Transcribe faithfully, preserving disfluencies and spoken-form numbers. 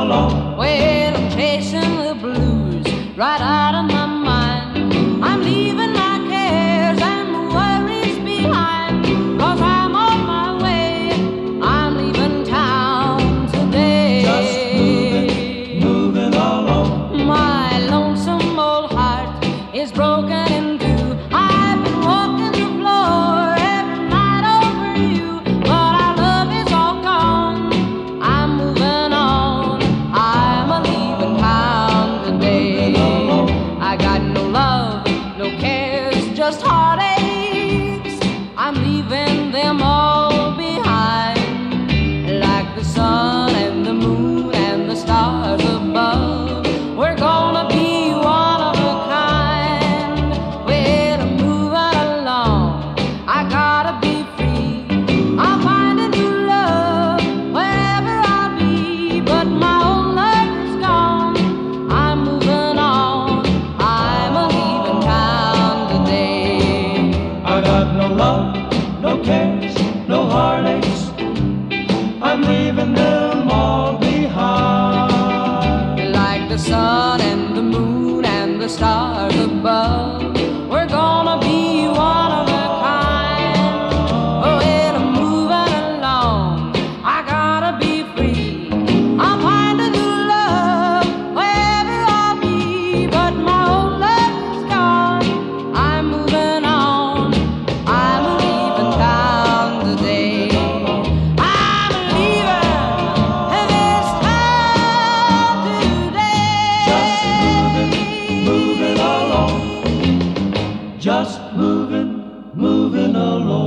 along. Well, I'm chasing the blues right out of my mind. I'm leaving my cares and worries behind. Cause I'm on my way, I'm leaving town today. Just moving, moving along. My lonesome old heart is broken in two. I've been walking the floor every night over you, but our love is all gone. I'm moving on, I'm a leaving town today. I got no love, no cares, just heartaches. I'm leaving them all behind. Like the sun and the moon and the stars above, we're gonna be one of a kind. Well, I'm moving along, I gotta be free. I'll find a new love wherever I'll be, but my old love is gone. I'm moving on, I'm a leaving town today. I got no love, no cares, no heartaches. I'm leaving them all behind. Like the sun and the moon and the stars above, we're gonna be one of a kind. Oh, well, I'm moving along, I gotta be free. I'll find a new love wherever I'll be, but my old love is gone. I'm moving on, I'm leaving town today. I'm leaving this town today. Just moving, moving along. Just moving, moving along.